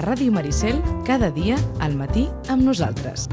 Ràdio Maricel, cada dia al matí amb nosaltres.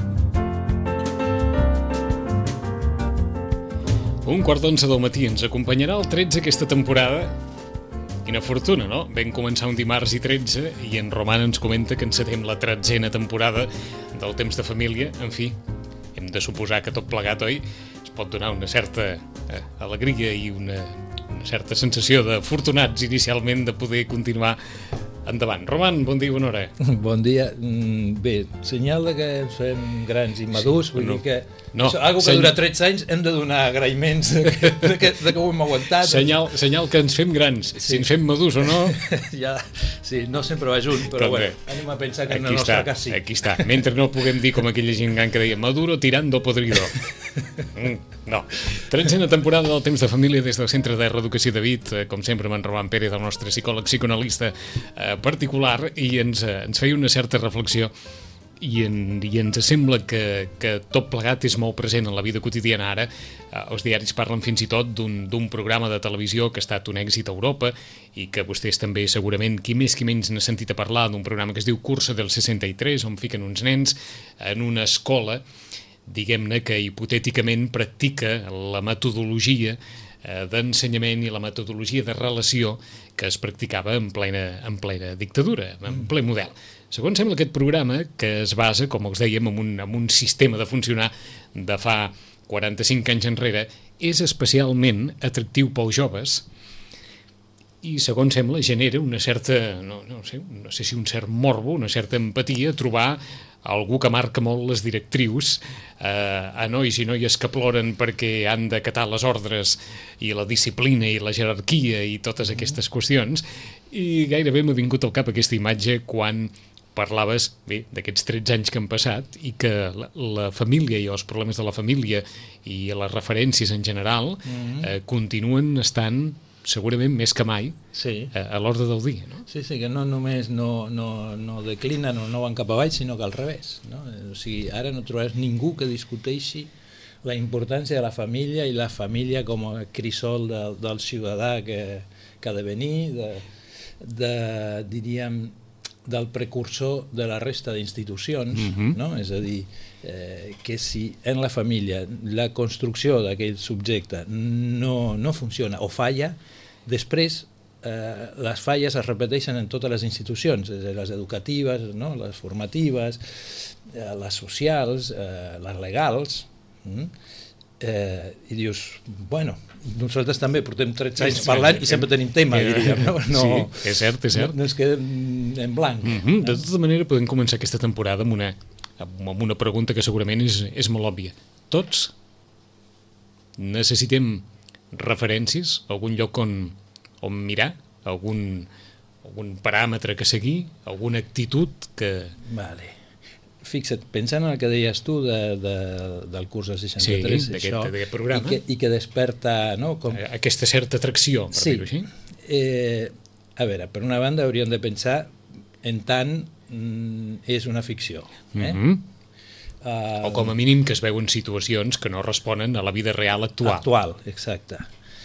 11:15 del matí ens acompanyarà el 13 aquesta temporada. Quina fortuna, no? Vam començar un dimarts i 13 i en Roman ens comenta que encetem la 13a temporada del Temps de Família. En fi, hem de suposar que tot plegat, oi, es pot donar una certa alegria i una certa sensació de fortunats inicialment de poder continuar endavant. Roman, bon dia i bona hora. Bon dia. Bé, senyal de que ens fem grans i madurs, vull dir que algo que dura 13 anys hem de donar agraïments de que ho hem aguantat. Senyal que ens fem grans, si ens fem madurs o no... Ja, sí, no sempre va junt, però bueno, anem a pensar que en el nostre cas sí. Aquí està, mentre no puguem dir com aquella gent gran que deia maduro tirando podrido. No. 13a temporada del Temps de Família des del Centre de Reeducació de Vic, com sempre amb en Roman Pérez, el nostre psicòleg psicoanalista particular, i ens feia una certa reflexió i ens sembla que tot plegat és molt present en la vida quotidiana ara. Els diaris parlen fins i tot d'un programa de televisió que ha estat un èxit a Europa i que vostès també segurament, qui més qui menys n'ha sentit a parlar, d'un programa que es diu Cursa del 63, on fiquen uns nens en una escola, diguem-ne, que hipotèticament practica la metodologia d'ensenyament i la metodologia de relació que es practicava en plena dictadura, en ple model. Segons sembla, aquest programa, que es basa, com els dèiem, en un sistema de funcionar de fa 45 anys enrere, és especialment atractiu pels joves i, segons sembla, genera una certa, no sé si un cert morbo, una certa empatia, trobar algú que marca molt les directrius a nois i noies que ploren perquè han d'acatar les ordres i la disciplina i la jerarquia i totes aquestes qüestions, i gairebé m'ha vingut al cap aquesta imatge quan parlaves d'aquests 13 anys que han passat i que la família i els problemes de la família i les referències en general continuen estant segurament més que mai a l'ordre del dia, no? Sí, que no només no declinen o no van cap avall, sinó que al revés, no? O sigui, ara no trobaràs ningú que discuteixi la importància de la família i la família com a crisol del ciutadà que ha de venir, diríem, del precursor de la resta d'institucions, no? És a dir, que si en la família la construcció d'aquell subjecte no funciona o falla, després les falles es repeteixen en totes les institucions, les educatives, no? Les formatives, les socials, les legals, i dius, bueno, nosaltres també portem 13 anys parlant i sempre tenim tema, diríem, no? Sí, és cert. No es quedem en blanc. De tota manera, podem començar aquesta temporada amb una pregunta que segurament és molt òbvia. Tots necessitem referències, algun lloc on mirar, algun paràmetre que seguir, alguna actitud que... Vale. Fixa't, pensant en el que deies tu del curs del 63, d'aquest programa, i que desperta, no, aquesta certa atracció, per dir-ho així. A veure, per una banda hauríem de pensar en tant és una ficció. O com a mínim que es veuen situacions que no responen a la vida real actual. Exacte.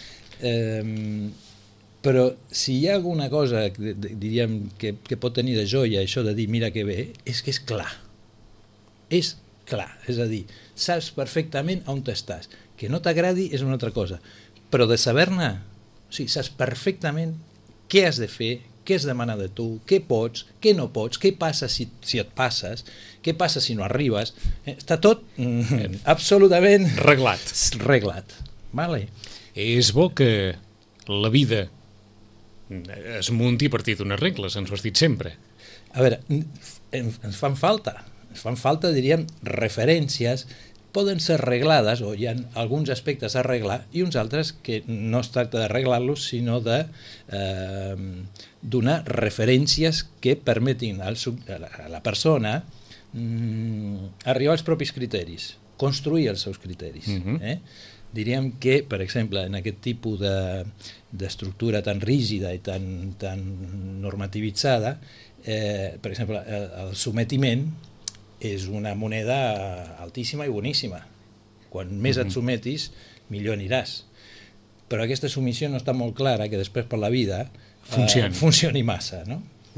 Però si hi ha alguna cosa, diríem, que pot tenir de joia això de dir mira que bé, és que és clar. És clar, és a dir, saps perfectament on estàs. Que no t'agradi és una altra cosa, però de saber-ne, o sigui, saps perfectament què has de fer, què es demana de tu, què pots, què no pots, què passa si et passes, què passa si no arribes. Està tot absolutament reglat. Vale. És bo que la vida es munti a partir d'unes regles, ens ho has dit sempre. A veure, ens fan falta, diríem, referències, poden ser arreglades, o hi ha alguns aspectes a arreglar, i uns altres que no es tracta d'arreglar-los, sinó de donar referències que permetin a la persona arribar als propis criteris, construir els seus criteris. Diríem que, per exemple, en aquest tipus d'estructura tan rígida i tan normativitzada, per exemple, el sometiment és una moneda altíssima i boníssima. Quan més et sometis, millor aniràs. Però aquesta submissió no està molt clara que després per la vida funcioni massa, no?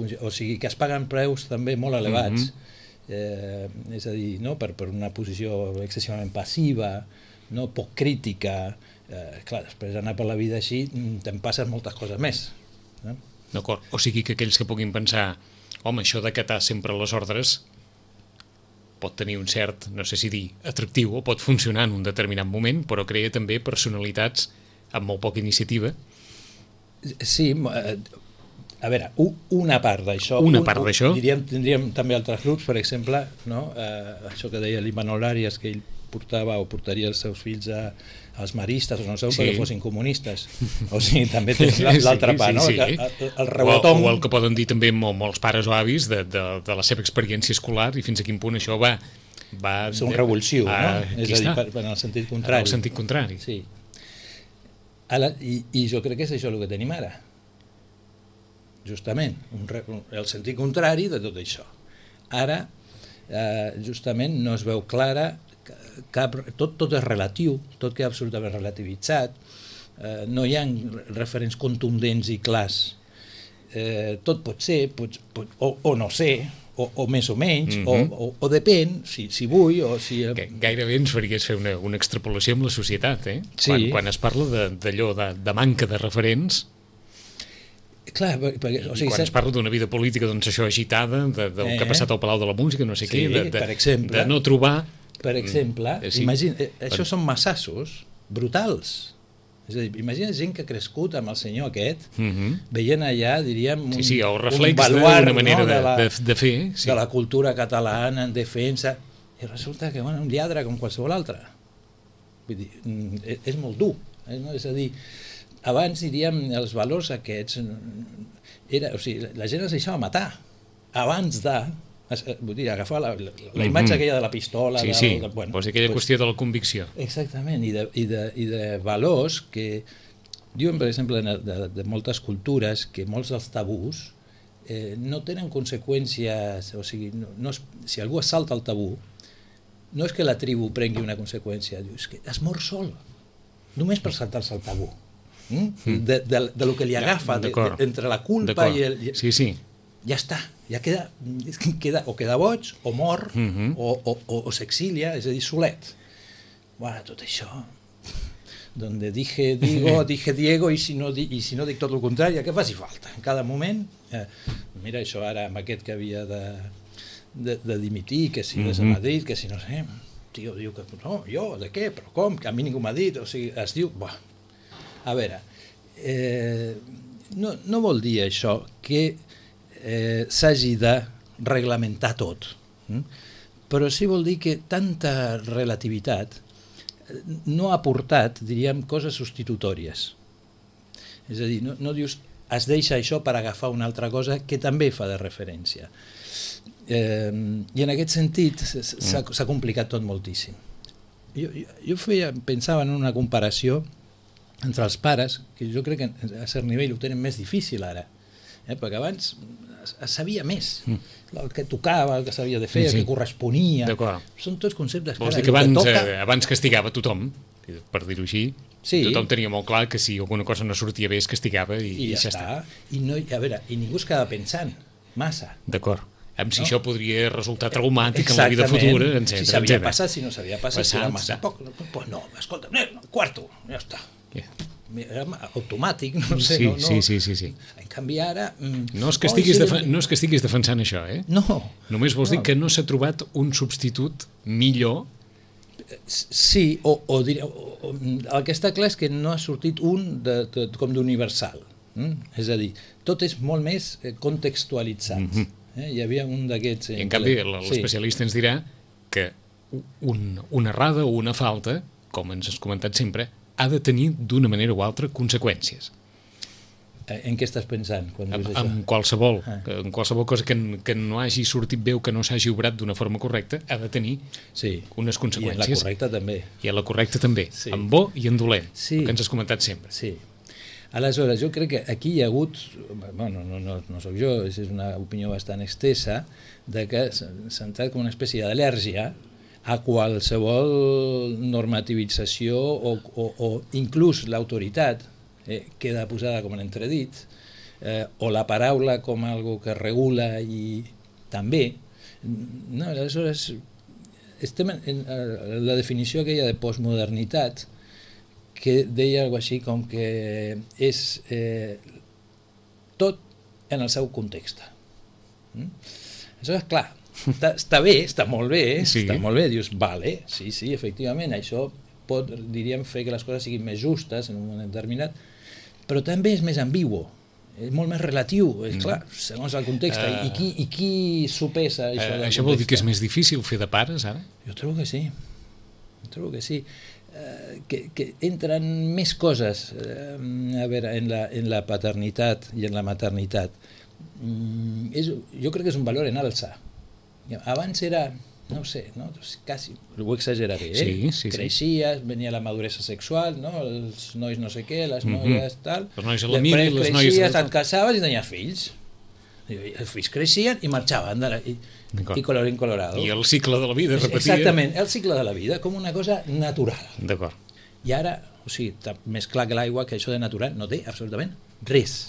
o sigui, que es paguen preus també molt elevats, és a dir, no? per una posició excessivament passiva, no? Poc crítica, clar, després d'anar per la vida així te'n passes moltes coses més. No? D'acord, o sigui que aquells que puguin pensar home, això d'acatar sempre les ordres pot tenir un cert, no sé si dir, atractiu, o pot funcionar en un determinat moment, però crea també personalitats amb molt poca iniciativa. Sí, a veure, una part d'això. Una part d'això? Tindríem també altres grups, per exemple, no? Això que deia l'Imanol Arias, que ell portava o portaria els seus fills als maristes o no sé, perquè fossin comunistes. O sigui, també tens l'altra part, no? El rebotón... O el que poden dir també molts pares o avis de la seva experiència escolar i fins a quin punt això va ser un revulsiu, no? És a dir, en el sentit contrari. En el sentit contrari. Sí. I jo crec que és això el que tenim ara. Justament, el sentit contrari de tot això. Ara, justament, no es veu clara tot és relatiu, tot queda absolutament relativitzat, no hi ha referents contundents i clars, tot pot ser, o no ser, o més o menys, o depèn, si vull, o si... Gairebé ens faries fer una extrapolació amb la societat, Sí. Quan es parla d'allò de manca de referents, clar, perquè, o sigui, quan es parla d'una vida política, doncs això agitada, del que ha passat al Palau de la Música, no sé què, per exemple, de no trobar... Per exemple, imagina, això són massassos brutals. És a dir, imagina gent que ha crescut amb el senyor aquest, veient allà, diríem, el reflex d'una manera de fer. De la cultura catalana en defensa, i resulta que un lladre com qualsevol altre. Vull dir, és molt dur. És a dir, abans, diríem, els valors aquests, o sigui, la gent es deixava matar, abans de... Vull dir, agafar la imatge aquella de la pistola... Sí, vols dir aquella qüestió de la convicció. Exactament, i de valors que diuen, per exemple, de moltes cultures, que molts dels tabús no tenen conseqüències, o sigui, si algú salta el tabú, no és que la tribu prengui una conseqüència, dius que es mor sol, només per saltar-se el tabú, de lo que li agafa, entre la culpa i el... Sí. Ja està, ja queda boig, o mor, o s'exilia, és a dir, solet. Bueno, tot això, donde dije Diego, i si no dic tot el contrari, què faci falta? En cada moment, mira això ara amb aquest que havia de dimitir, que si és a Madrid, que si no sé, tio diu que no, jo, de què, però com, que a mi ningú m'ha dit, o sigui, es diu, a veure, no vol dir això que s'hagi de reglamentar tot, però sí vol dir que tanta relativitat no ha portat, diríem, coses substitutòries. És a dir, no dius es deixa això per agafar una altra cosa que també fa de referència. I en aquest sentit s'ha complicat tot moltíssim. Jo pensava en una comparació entre els pares, que jo crec que a cert nivell ho tenen més difícil ara, perquè abans es sabia més el que tocava, el que s'havia de fer, el que corresponia. Són tots conceptes que... Vols dir que abans castigava tothom, per dir-ho així, tothom tenia molt clar que si alguna cosa no sortia bé es castigava i ja està. I ningú es quedava pensant massa. D'acord. Si això podria resultar traumàtic en la vida futura, etc. Si s'havia passat, si no s'havia passat, si era massa poc, doncs no, escolta, quarto, ja està. Era automàtic, no sé. Sí. En canvi ara... No és que estiguis defensant això, No. Només vols dir que no s'ha trobat un substitut millor. Sí, el que està clar és que no ha sortit un com d'universal. És a dir, tot és molt més contextualitzat. Hi havia un d'aquests... En canvi, l'especialista ens dirà que una errada o una falta, com ens has comentat sempre, ha de tenir d'una manera o altra conseqüències. En què estàs pensant quan dius això? En qualsevol cosa que no hagi sortit bé o que no s'hagi obrat d'una forma correcta ha de tenir unes conseqüències. I en la correcta també. I en la correcta també, en bo i en dolent, el que ens has comentat sempre. Sí. Aleshores, jo crec que aquí hi ha hagut, bueno, no soc jo, és una opinió bastant extensa, de que s'ha entrat com una espècie d'al·lèrgia a qualsevol normativització o inclús l'autoritat queda posada com en entredit o la paraula com algo que regula i també. No, aleshores, estem en la definició aquella de postmodernitat que deia alguna així com que és tot en el seu context. Aleshores, clar, està bé, està molt bé, dius, vale, sí, efectivament, això pot, diríem, fer que les coses siguin més justes en un moment determinat, però també és més ambigu, és molt més relatiu, és clar, segons el context. I qui sopesa això? Això vol dir que és més difícil fer de pares, ara? Jo trobo que sí. Que entren més coses a veure, en la paternitat i en la maternitat. Jo crec que és un valor en alça. Abans era, no sé, quasi, ho exageraré, creixies, venia la maduresa sexual, els nois no sé què, les noies tal, els nois a la mida, les noies... Creixies, et casaves i tenies fills. Els fills creixien i marxaven, i colorín colorado. I el cicle de la vida repetia. Exactament, el cicle de la vida, com una cosa natural. D'acord. I ara, o sigui, més clar que l'aigua, que això de natural no té absolutament res.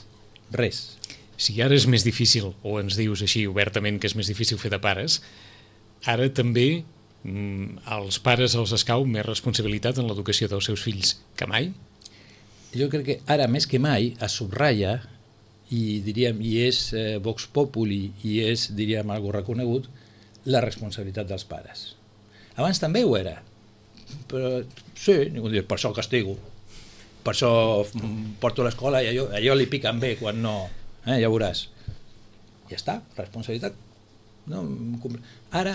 Si ara és més difícil, o ens dius així obertament que és més difícil fer de pares, ara també als pares els escau més responsabilitat en l'educació dels seus fills que mai? Jo crec que ara més que mai es subratlla i diríem, i és vox populi i és, diríem, algo reconegut, la responsabilitat dels pares. Abans també ho era, però sí, ningú diu, per això el castigo, per això porto a l'escola i allò li piquen bé quan no... ja veuràs. Ja està, responsabilitat. No? Ara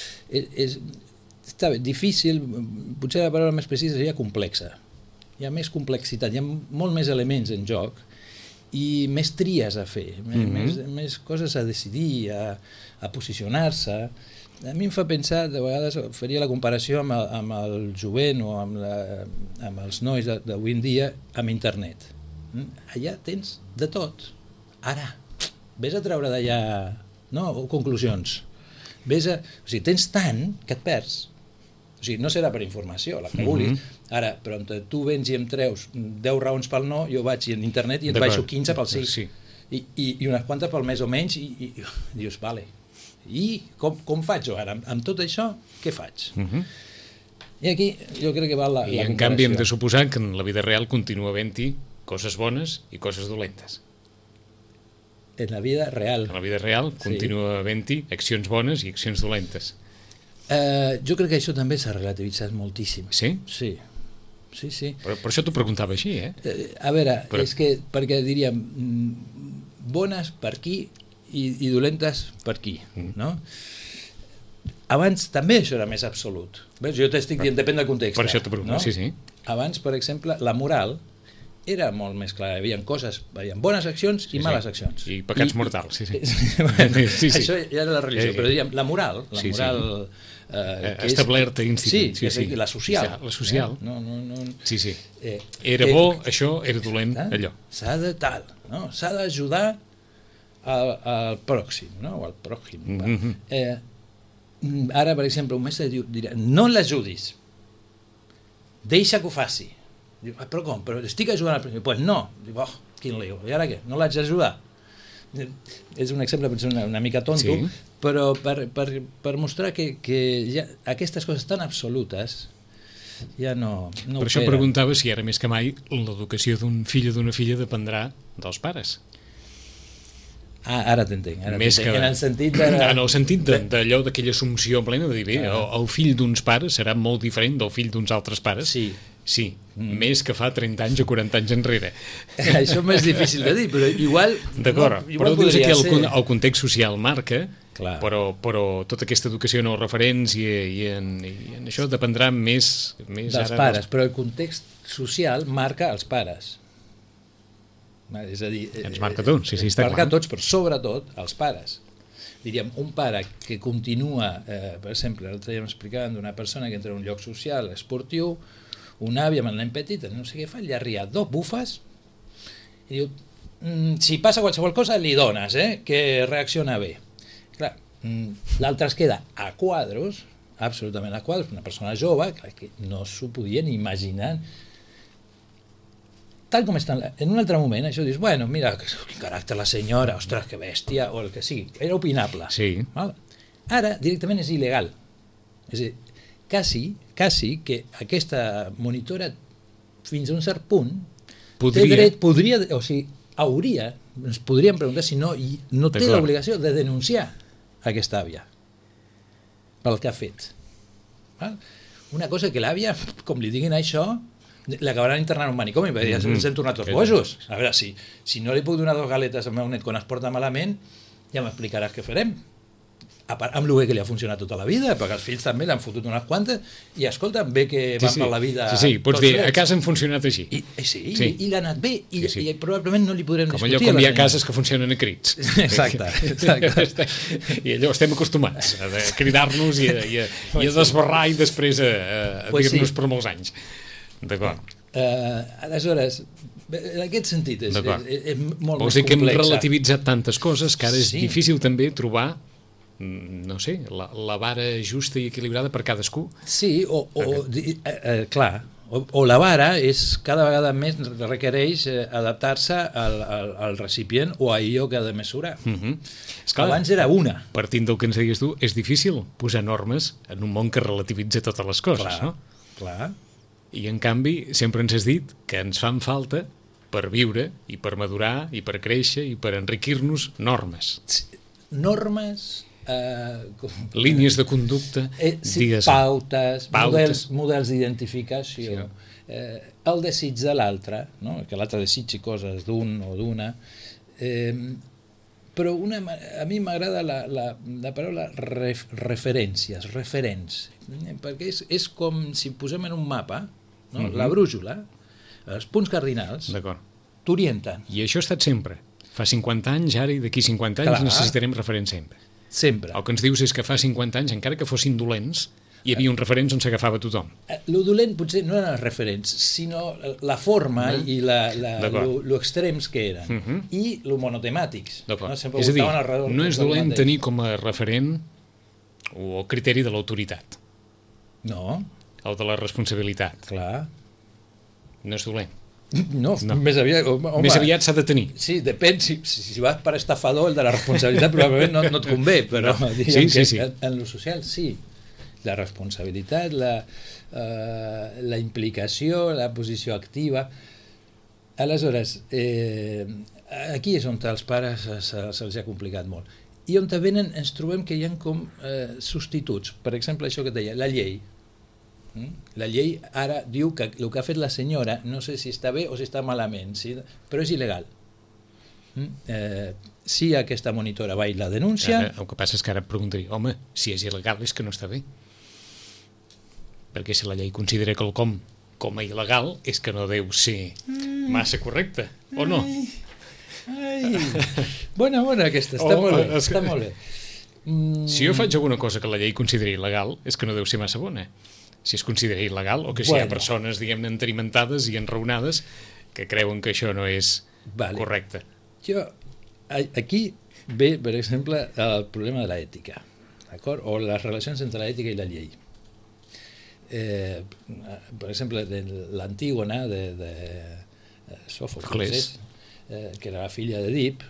està bé, difícil, potser la paraula més precisa seria complexa. Hi ha més complexitat, hi ha molt més elements en joc i més tries a fer, més coses a decidir, a posicionar-se. A mi em fa pensar, de vegades faria la comparació amb el jovent o amb els nois d'avui en dia amb internet. Allà tens de tot. Ara, vés a treure d'allà conclusions. O sigui, tens tant que et perds. O sigui, no serà per informació, la que vulguis. Ara, però on tu vens i em treus 10 raons pel no, jo vaig en internet i et baixo 15 pel sí. I unes quantes pel més o menys i dius, vale. I com faig jo ara? Amb tot això, què faig? I aquí jo crec que va la comparació. I en canvi hem de suposar que en la vida real continua havent-hi coses bones i coses dolentes. En la vida real. En la vida real continua havent-hi accions bones i accions dolentes. Jo crec que això també s'ha relativitzat moltíssim. Sí? Sí. Per això t'ho preguntava així, A veure, és que, perquè diríem, bones per aquí i dolentes per aquí, no? Abans també això era més absolut. Jo t'estic dient, depèn del context. Per això t'ho preguntava, sí. Abans, per exemple, la moral era molt més clar, hi havia bones accions i males accions. I pecats mortals, sí. Això ja era la religió, però diríem, la moral establerta, institut. Sí, la social. La social. Sí. Era bo, això, era dolent, allò. S'ha de tal, s'ha d'ajudar al pròxim, o al pròxim. Ara, per exemple, un mestre dirà, no l'ajudis, deixa que ho faci. Diu, però com? Però estic ajudant al primer. Doncs no. Diu, quin lío. I ara què? No l'haig d'ajudar? És un exemple una mica tonto, però per mostrar que ja aquestes coses tan absolutes ja no per això preguntava si ara més que mai l'educació d'un fill o d'una filla dependrà dels pares. Ara t'entenc. En el sentit d'allò, d'aquella assumpció plena de dir, bé, el fill d'uns pares serà molt diferent del fill d'uns altres pares. Sí, més que fa 30 anys o 40 anys enrere. Això és més difícil de dir, però igual... D'acord, però dius que el context social marca, però tota aquesta educació en els referents i en això dependrà més dels pares, però el context social marca els pares. És a dir... Ens marca tots, sí, està clar. Marca tots, però sobretot els pares. Diríem, un pare que continua, per exemple, l'altre dia m'explicaven d'una persona que entra en un lloc social, esportiu, un avi amb el nen petit, no sé què fa, li arria 2 bufes i diu, si passa qualsevol cosa li dones, que reacciona bé. Clar, l'altre es queda a quadros, absolutament a quadros, una persona jove que no s'ho podien imaginar. tal com està, en un altre moment, això dius, bueno, mira, quin caràcter la senyora, ostres, que bèstia, o el que sigui, era opinable. Sí. Val? Ara, directament és il·legal. És a dir, quasi que aquesta monitora, fins a un cert punt, té dret, hauria, ens podríem preguntar si no té l'obligació de denunciar aquesta àvia pel que ha fet. Val? Una cosa que l'àvia, com li diguin això, l'acabaran internant en un manicomi, perquè ja ens hem tornat tots bojos. A veure, si no li puc donar 2 galetes al meu net quan es porta malament, ja m'explicaràs què farem. Amb el bé que li ha funcionat tota la vida, perquè els fills també l'han fotut unes quantes, i escolta, bé que van per la vida... Sí, pots dir, a casa han funcionat així. I l'ha anat bé, i probablement no li podrem discutir. Com allò, com hi ha cases que funcionen a crits. Exacte. I allò estem acostumats a cridar-nos i a desbarrar i després a dir-nos per molts anys. D'acord. Aleshores, en aquest sentit és molt més complex. Vols dir que hem relativitzat tantes coses que ara és difícil també trobar, no sé, la vara justa i equilibrada per cadascú. Sí, clar, o la vara és cada vegada més requereix adaptar-se al recipient o a allò que ha de mesurar. Esclar, abans era una. Partint del que ens deies tu, és difícil posar normes en un món que relativitza totes les coses, no? Clar. I en canvi sempre ens has dit que ens fan falta per viure i per madurar i per créixer i per enriquir-nos normes. Normes... línies de conducta, pautes, models d'identificació, el desig de l'altre, no? Que l'altre desitgi coses d'un o d'una, però a mi m'agrada la paraula referències, referents, perquè és com si posem en un mapa, no? La brújula, els punts cardinals t'orienten. I això ha estat sempre, fa 50 anys ara i d'aquí 50 anys necessitarem referents sempre. Sempre. El que ens dius és que fa 50 anys, encara que fossin dolents, hi havia uns referents on s'agafava tothom. Lo dolent potser no eren els referents, sinó la forma i lo extrems que eren, i lo monotemàtics. És a dir, no és dolent tenir com a referent o criteri de l'autoritat. No. O de la responsabilitat. Clar. No és dolent. No, més aviat... Més aviat s'ha de tenir. Sí, depèn. Si vas per estafador, el de la responsabilitat probablement no et convé, però en lo social sí. La responsabilitat, la implicació, la posició activa. Aleshores, aquí és on als pares se'ls ha complicat molt. I on ens trobem que hi ha com substituts. Per exemple, això que et deia, la llei. La llei ara diu que el que ha fet la senyora no sé si està bé o si està malament, però és il·legal. Si aquesta monitora va i la denuncia... El que passa és que ara et preguntaria, home, si és il·legal és que no està bé. Perquè si la llei considera quelcom com a il·legal és que no deu ser massa correcte, o no? Bona aquesta, està molt bé. Si jo faig alguna cosa que la llei consideri il·legal és que no deu ser massa bona. Si es considera il·legal o que si hi ha persones, diguem-ne, entarimentades i enraonades que creuen que això no és correcte. Aquí ve, per exemple, el problema de l'ètica, d'acord? O les relacions entre l'ètica i la llei. Per exemple, l'Antígona de Sòfocles, que era la filla d'Èdip,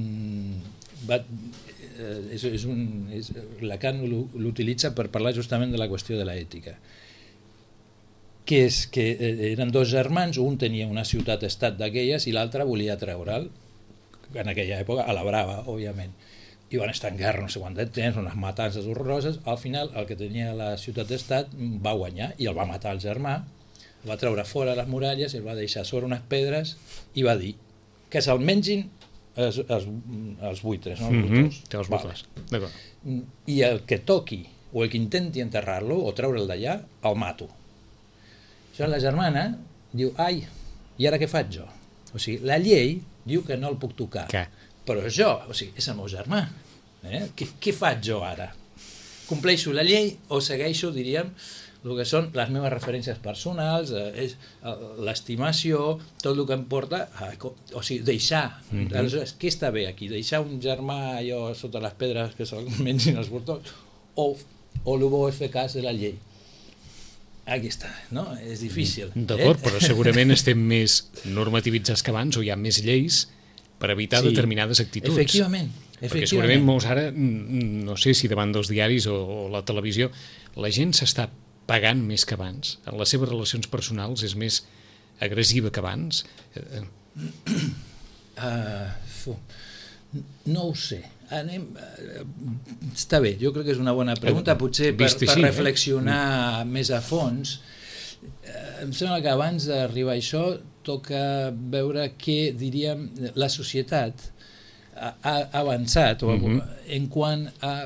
Lacan l'utilitza per parlar justament de la qüestió de l'ètica, que és que eren dos germans, un tenia una ciutat-estat d'aquelles i l'altre volia treure'l, en aquella època a la brava, òbviament, i van estar en guerra no sé quant de temps, unes matances horroroses. Al final el que tenia la ciutat-estat va guanyar i el va matar el germà, el va treure fora les muralles i el va deixar sobre unes pedres i va dir que se'l mengin els buitres, no? Els buitres. I el que toqui o el que intenti enterrar-lo o treure'l d'allà, el mato. Això la germana diu, ai, i ara què faig jo? O sigui, la llei diu que no el puc tocar, però jo, o sigui, és el meu germà, què faig jo ara? Compleixo la llei o segueixo, diríem, el que són les meves referències personals, l'estimació, tot el que em porta, o sigui, deixar. Aleshores, què està bé aquí? Deixar un germà allò sota les pedres que se'l mengin els voltors o el bo és fer cas de la llei? Aquí està, no? És difícil. D'acord, però segurament estem més normativitzats que abans, o hi ha més lleis per evitar determinades actituds. Efectivament. Perquè segurament molts ara, no sé si davant dels diaris o la televisió, la gent s'està pagant més que abans. En les seves relacions personals és més agressiva que abans. No ho sé. Està bé, jo crec que és una bona pregunta, potser per reflexionar més a fons. Em sembla que abans d'arribar a això toca veure que, diríem, la societat ha avançat en quant a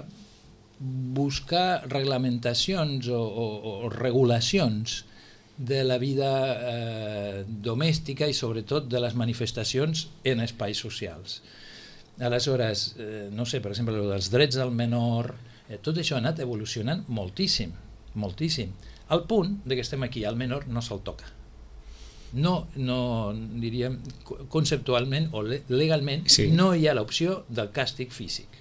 buscar reglamentacions o regulacions de la vida domèstica i sobretot de les manifestacions en espais socials. Aleshores, no sé, per exemple, dels drets del menor, tot això ha anat evolucionant moltíssim, moltíssim, al punt que estem aquí, al menor no se'l toca. No, diríem, conceptualment o legalment, no hi ha l'opció del càstig físic.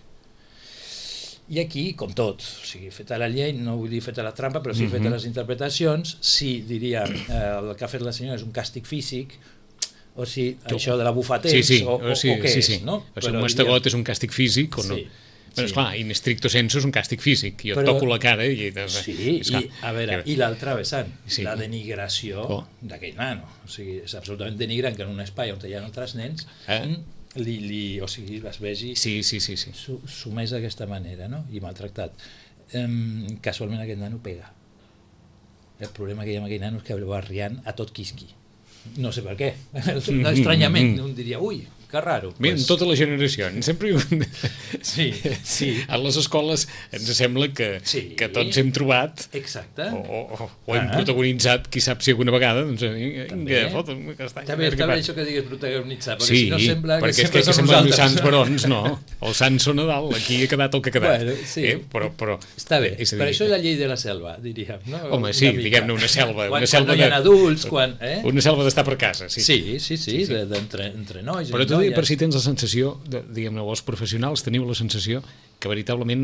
I aquí, com tot, o sigui, feta la llei, no vull dir feta la trampa, però sí feta les interpretacions, si, diríem, el que ha fet la senyora és un càstig físic, o si això de la bufaters, o què és, no? O sigui, un mastegot és un càstig físic o no? Però, esclar, in stricto sensu és un càstig físic. Jo toco la cara i... Sí, a veure, i l'altra vessant, la denigració d'aquell nano. O sigui, és absolutament denigrant que en un espai on hi ha altres nens o sigui, les vegi sumès d'aquesta manera, no? I maltractat. Casualment aquest nano pega. El problema que hi ha amb aquell nano és que va riant a tot quisqui. No sé per què. Estranyament, un diria, ui, que raro. Bé, en totes les generacions, sempre... Sí. A les escoles ens sembla que tots hem trobat o hem protagonitzat, qui sap si alguna vegada, doncs vinga, fota'm castanya. També està bé això que digues protagonitzar, perquè si no sembla que sempre som nosaltres. Perquè és que sants barons, no. El sant són Nadal, aquí ha quedat el que ha quedat. Però està bé, per això és la llei de la selva, diríem. Home, sí, diguem-ne una selva. Quan no hi ha adults, quan... Una selva d'estar per casa, sí. Sí, entre nois. Però tu, per si tens la sensació, diguem-ne, els professionals teniu la sensació que veritablement,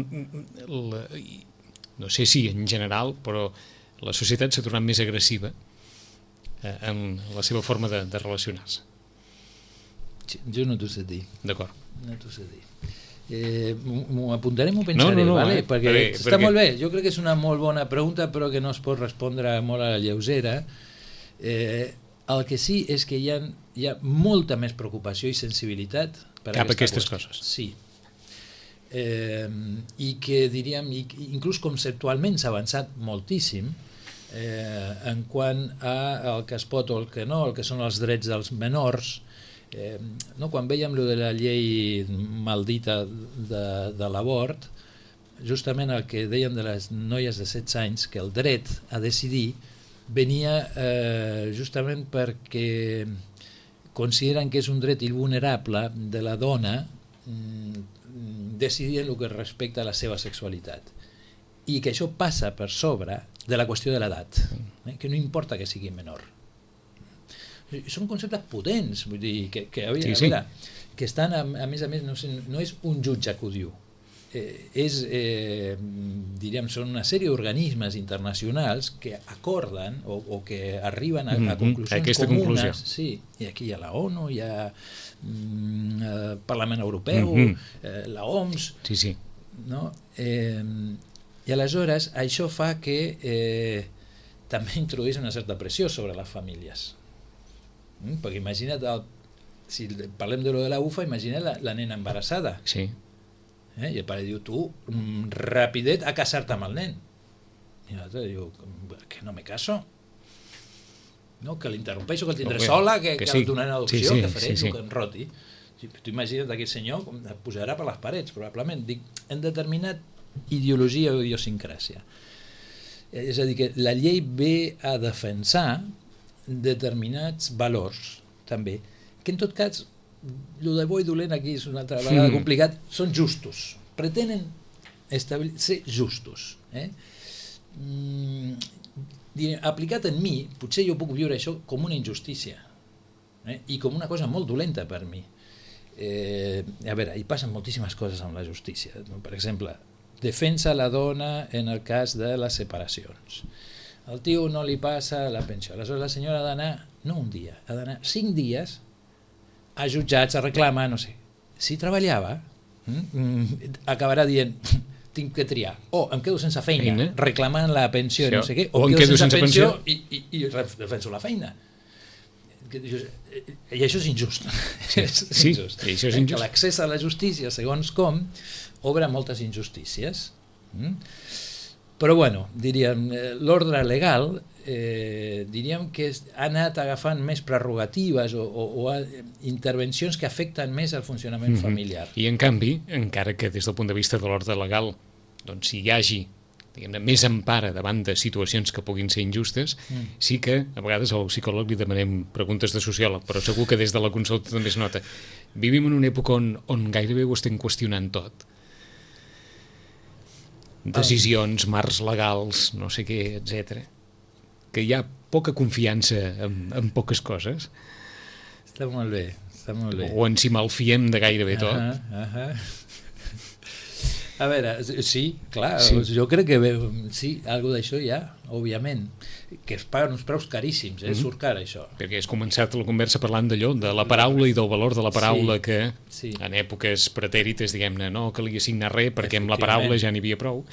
no sé si en general, però la societat s'ha tornat més agressiva en la seva forma de relacionar-se. Jo no t'ho sé dir. D'acord. No t'ho sé dir. M'ho apuntaré, m'ho pensaré, perquè està molt bé. Jo crec que és una molt bona pregunta, però que no es pot respondre molt a la lleugera. El que sí és que hi ha molta més preocupació i sensibilitat cap a aquestes coses. Sí. I que, diríem, inclús conceptualment s'ha avançat moltíssim en quant al que es pot o el que no, el que són els drets dels menors. Quan veiem lo de la llei maldita de l'abort, justament el que deien de les noies de 16 anys, que el dret a decidir venia justament perquè consideren que és un dret invulnerable de la dona decidir en el que respecta a la seva sexualitat, i que això passa per sobre de la qüestió de l'edat, que no importa que sigui menor. Són conceptes potents, vull dir, que estan, a més, no és un jutge que ho diu, diríem, són una sèrie d'organismes internacionals que acorden o que arriben a conclusions comunes. Sí, i aquí hi ha la ONU, hi ha el Parlament Europeu, la OMS, no? I aleshores això fa que també introdueix una certa pressió sobre les famílies, perquè imagina't, si parlem de lo de la UFA, imagina't la nena embarassada. Sí. I el pare diu, tu, rapidet a casar-te amb el nen. I l'altre diu, que no me caso, no, que l'interrompeixo, que el tindré sola, que el donaré en adopció, que faré, que em roti. Tu imagina't aquest senyor com et posarà per les parets, probablement. Dic, en determinat ideologia o idiosincràsia. És a dir, que la llei ve a defensar determinats valors, també, que en tot cas, el de bo i dolent aquí és una altra vegada complicat, són justos, pretenen ser justos. Aplicat en mi, potser jo puc viure això com una injustícia i com una cosa molt dolenta per mi. A veure, hi passen moltíssimes coses amb la justícia. Per exemple, defensa la dona en el cas de les separacions. el tio no li passa la pensió. Aleshores la senyora ha d'anar, no un dia, ha d'anar 5 dies a jutjats, a reclamar, no sé. Si treballava, acabarà dient tinc que triar, o em quedo sense feina reclamant la pensió i no sé què, o em quedo sense pensió i defenso la feina. I això és injust. Sí, això és injust. L'accés a la justícia, segons com, obre moltes injustícies. Però bueno, diríem, l'ordre legal diríem que ha anat agafant més prerrogatives o intervencions que afecten més el funcionament familiar. I en canvi, encara que des del punt de vista de l'ordre legal doncs si hi hagi diguem-ne, més empara davant de situacions que puguin ser injustes, sí que a vegades al psicòleg li demanem preguntes de sociòleg, però segur que des de la consulta també es nota. Vivim en una època on gairebé ho estem qüestionant tot. Decisions, marcs legals, no sé què, etc. Que hi ha poca confiança en poques coses. Està molt bé, està molt bé. O ens hi malfiem de gairebé tot. A veure, sí, clar, jo crec que sí, alguna d'això hi ha, òbviament, que es paguen uns preus caríssims, surt car això. Perquè has començat la conversa parlant d'allò, de la paraula i del valor de la paraula, que en èpoques pretèrites, diguem-ne, no calia signar res perquè amb la paraula ja n'hi havia prou.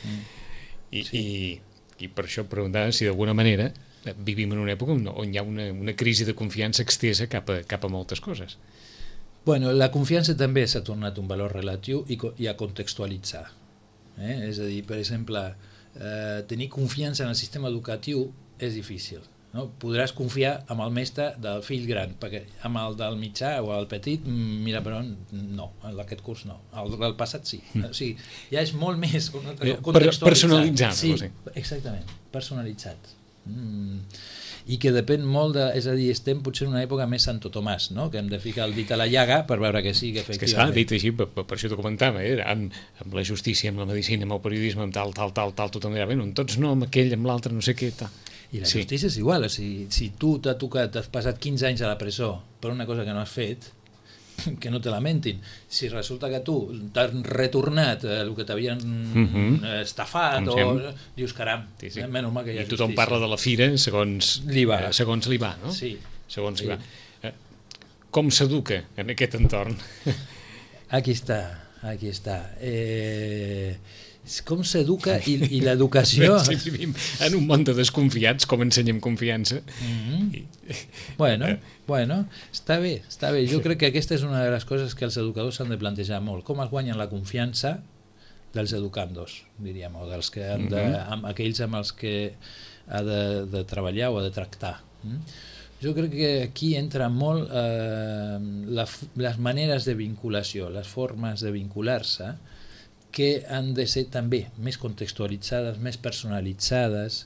I per això preguntar si d'alguna manera vivim en una època on hi ha una crisi de confiança extesa cap a moltes coses. Bueno, la confiança també s'ha tornat un valor relatiu i a contextualitzar. És a dir, per exemple, tenir confiança en el sistema educatiu és difícil. No? Podràs confiar en el mestre del fill gran, perquè amb el del mitjà o el petit, mira, però no, aquest curs no. El passat sí. O sigui, ja és molt més contextualitzat. Personalitzat. Sí, exactament, personalitzat. I que depèn molt de... És a dir, estem potser en una època més Santo Tomàs, no? Que hem de ficar el dit a la llaga per veure que sí, que efectivament... És que s'ha dit així, per això t'ho comentava, amb la justícia, amb la medicina, amb el periodisme, amb tal, tothom dirà, bueno, amb tots no, amb aquell, amb l'altre, no sé què, tal. I la justícia és igual, o sigui, si tu t'ha tocat, t'has passat 15 anys a la presó per una cosa que no has fet, que no te lamentin. Si resulta que tu t'has retornat el que t'havien estafat o dius, caram, menys mal que hi ha justícia. I tothom parla de la fira segons li va, no? Sí. Segons li va. Com s'educa en aquest entorn? Aquí està. Com s'educa i l'educació... Si vivim en un món de desconfiats, com ensenyem confiança? Bueno, està bé. Jo crec que aquesta és una de les coses que els educadors s'han de plantejar molt. Com es guanyen la confiança dels educandos, diríem, o dels que han amb aquells amb els que ha de treballar o ha de tractar. Jo crec que aquí entra molt les maneres de vinculació, les formes de vincular-se, que han de ser també més contextualitzades, més personalitzades,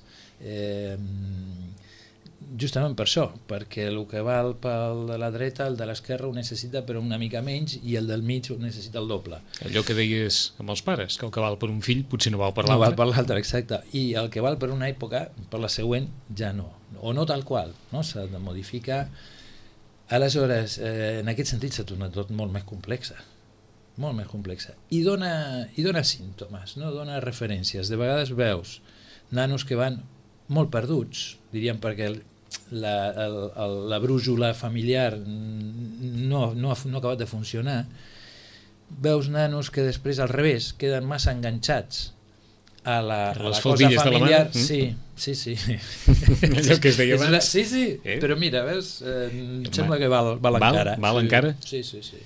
justament per això, perquè el que val pel de la dreta, el de l'esquerra ho necessita però una mica menys, i el del mig ho necessita el doble. Allò que deies amb els pares, que el que val per un fill potser no val per l'altre. No val per l'altre, exacte. I el que val per una època, per la següent, ja no. O no tal qual, no? S'ha de modificar. Aleshores, en aquest sentit s'ha tornat tot molt més complexa. Molt més complexa. I dona símptomes, no? Dona referències. De vegades veus nanos que van molt perduts, diríem, perquè la brújula familiar no ha acabat de funcionar. Veus nanos que després, al revés, queden massa enganxats a la cosa familiar. Sí. Allò que es deia abans. Sí, però mira, veus, em sembla que val encara. Val encara? Sí.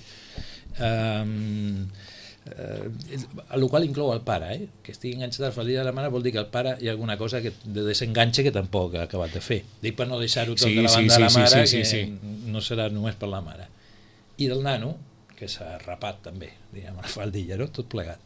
El qual inclou el pare, que estigui enganxat a la faldilla de la mare vol dir que el pare hi ha alguna cosa de desenganxe que tampoc ha acabat de fer. Dic per no deixar-ho tot de la banda de la mare, que no serà només per la mare. I del nano, que s'ha rapat també, diguem, a la faldilla, no? Tot plegat.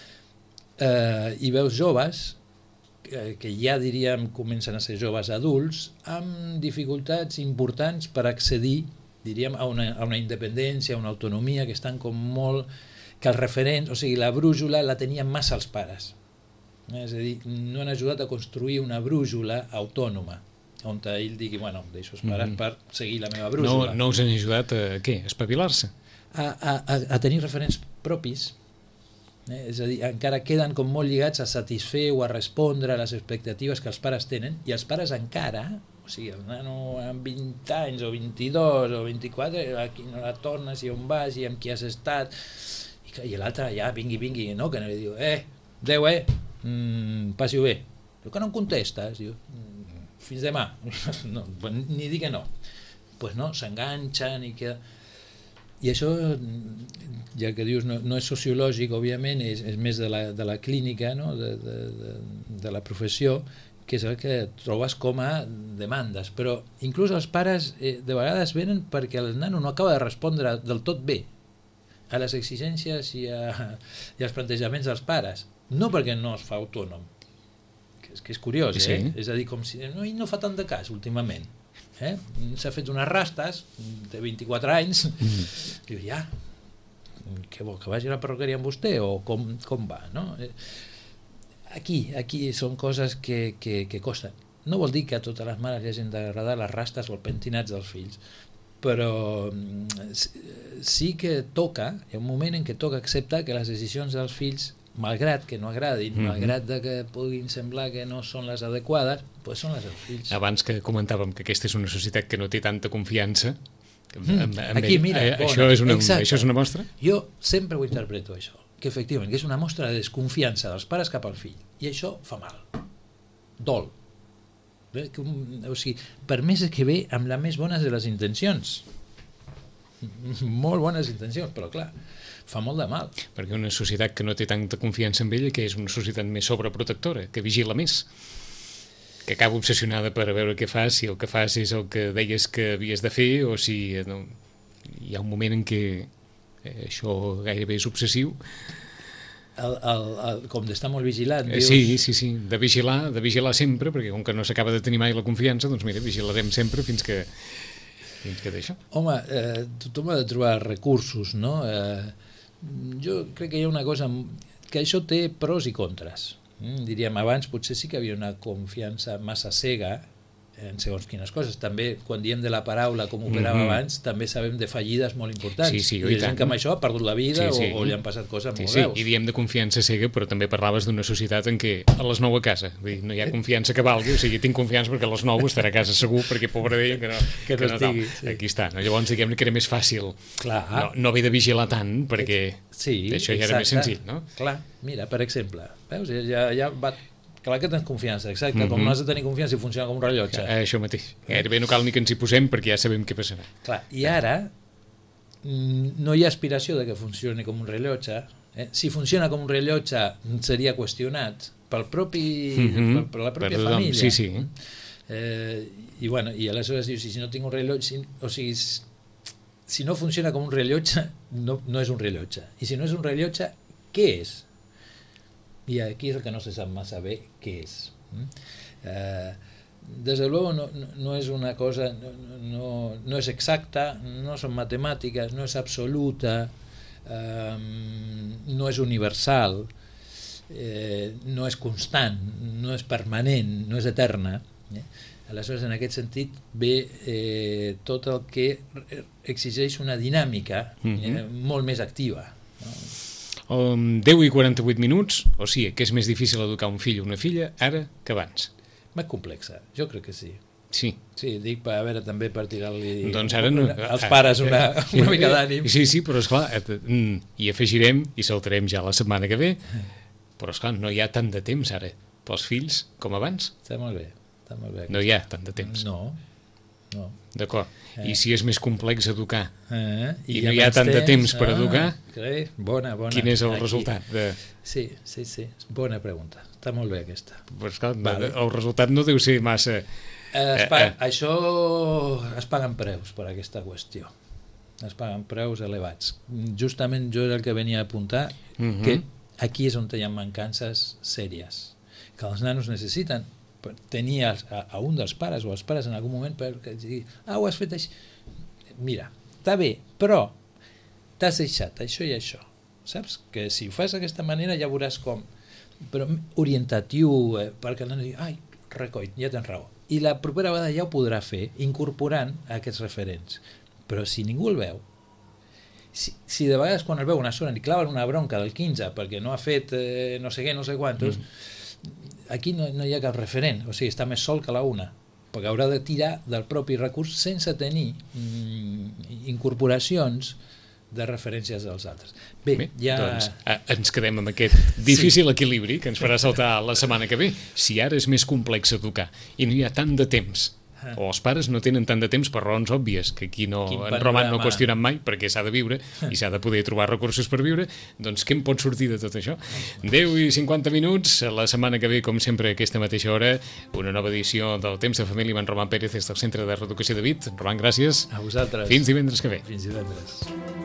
I veus joves que ja diríem comencen a ser joves adults amb dificultats importants per accedir, diríem, a una independència, a una autonomia, que estan com molt... que els referents, o sigui, la brújula la tenien massa els pares. És a dir, no han ajudat a construir una brújula autònoma, on ell digui, bueno, deixo els pares per seguir la meva brújula. No us han ajudat a què? A espavilar-se? A tenir referents propis, És a dir, encara queden com molt lligats a satisfer o a respondre a les expectatives que els pares tenen, i els pares encara, o sigui, el nano amb 20 anys o 22 o 24, aquí no la tornes, i on vas, i amb qui has estat, i l'altre ja vingui, no? Que no li diu, adeu, passi-ho bé. Diu que no em contestes, diu, fins demà. No, ni dir que no. Pues no, s'enganxen i queda... I això, ja que dius, no és sociològic, òbviament, és més de la clínica, no? de la professió, que és el que trobes com a demandes. Però inclús els pares de vegades venen perquè el nano no acaba de respondre del tot bé a les exigències i als plantejaments dels pares. No perquè no es fa autònom, que és curiós, sí. És a dir, com si no fa tant de cas últimament. S'ha fet unes rastes de 24 anys, diu, ja, què vol, que vagi a la perruqueria amb vostè o com va, no? Aquí són coses que costen. No vol dir que a totes les mares li hagin d'agradar les rastes o els pentinats dels fills, però sí que toca, hi ha un moment en què toca acceptar que les decisions dels fills, malgrat que no agradin, malgrat que puguin semblar que no són les adequades, doncs són les dels fills. Abans que comentàvem que aquesta és una societat que no té tanta confiança, aquí, mira, això és una mostra? Jo sempre ho interpreto, això, que efectivament que és una mostra de desconfiança dels pares cap al fill, i això fa mal, dol. O sigui, per més que ve amb les més bones de les intencions, molt bones intencions, però clar, fa molt de mal. Perquè una societat que no té tanta confiança en ella, que és una societat més sobreprotectora, que vigila més, que acaba obsessionada per veure què fas, si el que fas és el que deies que havies de fer, o si no, hi ha un moment en què això gairebé és obsessiu. Com d'estar molt vigilant, dius... Sí, de vigilar sempre, perquè com que no s'acaba de tenir mai la confiança, doncs mira, vigilarem sempre fins que d'això. Home, tothom ha de trobar recursos, no? Jo crec que hi ha una cosa que això té pros i contres. Diríem, abans potser sí que havia una confiança massa cega en segons quines coses. També, quan diem de la paraula com operava abans, també sabem de fallides molt importants. Sí, i gent que amb això ha perdut la vida o li han passat coses molt greus. I diem de confiança cega, però també parlaves d'una societat en què a les 9 a casa, vull dir, no hi ha confiança que valgui, o sigui, tinc confiança perquè a les 9 estarà a casa segur, perquè pobra d'ella que no estigui. Aquí està, no? Llavors diguem que era més fàcil no haver de vigilar tant, perquè això ja era més senzill, no? Clar, mira, per exemple, veus, ja va... Clar que tens confiança, exacte, com no has de tenir confiança i funciona com un rellotge. Això mateix, gairebé no cal ni que ens hi posem perquè ja sabem què passarà. Clar, i ara no hi ha aspiració de que funcioni com un rellotge. Si funciona com un rellotge seria qüestionat per la pròpia família. Sí. I aleshores dius, si no tinc un rellotge, o sigui, si no funciona com un rellotge, no és un rellotge. I si no és un rellotge, què és? I aquí és el que no se sap massa bé què és. Desde luego no és una cosa, no és exacta, no són matemàtiques, no és absoluta, no és universal, no és constant, no és permanent, no és eterna. Aleshores, en aquest sentit, ve tot el que exigeix una dinàmica molt més activa. 10 i 48 minuts, o sigui, que és més difícil educar un fill o una filla ara que abans. Més complexa, jo crec que sí. Sí, dic a veure també per tirar-li als pares una mica d'ànim. Sí, però esclar, hi afegirem i saltarem ja la setmana que ve, però esclar, no hi ha tant de temps ara pels fills com abans. Està molt bé. No hi ha tant de temps. No. D'acord. I si és més complex educar i no hi ha tant de temps per educar, bona. Quin és el resultat? Sí, bona pregunta. Està molt bé aquesta. Pues clar, el resultat no deu ser massa... Això es paguen preus per aquesta qüestió. Es paguen preus elevats. Justament jo era el que venia a apuntar que aquí és on hi ha mancances sèries, que els nanos necessiten tenir a un dels pares o els pares en algun moment perquè digui, ho has fet així, mira, està bé, però t'has deixat això i això, saps? Que si ho fas d'aquesta manera ja veuràs com, però orientatiu, perquè el nen digui, recoi, ja tens raó, i la propera vegada ja ho podrà fer incorporant aquests referents, però si ningú el veu Si de vegades quan el veu una zona li claven una bronca del 15 perquè no ha fet no sé què, no sé quantos, aquí no hi ha cap referent, o sigui, està més sol que la una, perquè haurà de tirar del propi recurs sense tenir incorporacions de referències dels altres. Bé, ja... Doncs ens quedem amb aquest difícil equilibri que ens farà saltar la setmana que ve. Si ara és més complex educar i no hi ha tant de temps, o els pares no tenen tant de temps per raons òbvies, que aquí en Roman no qüestionen mai, perquè s'ha de viure i s'ha de poder trobar recursos per viure, doncs què en pot sortir de tot això? 10 i 50 minuts, la setmana que ve, com sempre, a aquesta mateixa hora, una nova edició del Temps de Família amb en Roman Pérez des del Centre de Reeducació de Vic. Roman, gràcies. A vosaltres. Fins divendres que ve. Fins divendres.